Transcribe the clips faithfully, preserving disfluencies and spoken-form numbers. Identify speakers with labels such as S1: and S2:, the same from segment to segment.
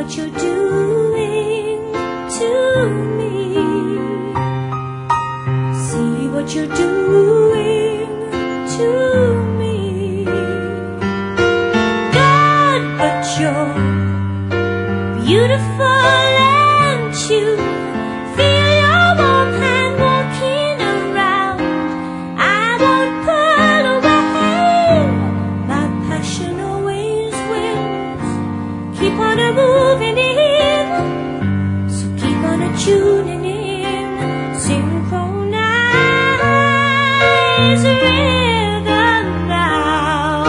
S1: what you're doing to me. See what you're doing to me. God, but you're beautiful, and you feel your warm hand walking around. I won't pull away. My passion always wins. Keep on a moving in, so keep on a tuning in. Synchronize rhythm now.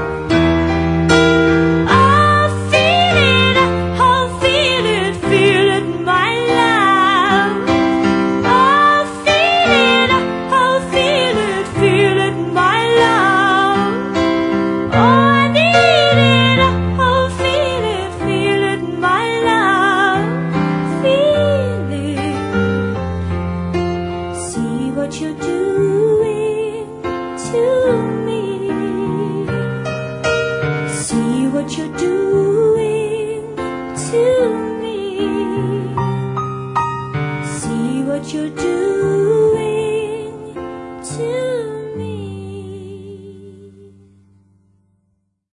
S1: Oh, feel it, oh, feel it, feel it, my love. Oh, feel it, oh, feel it, feel it, my love. Oh, I need it, oh, feel it, feel it, my love. Feel it. See what you're doing to me. See what you're doing to me. See what you're doing.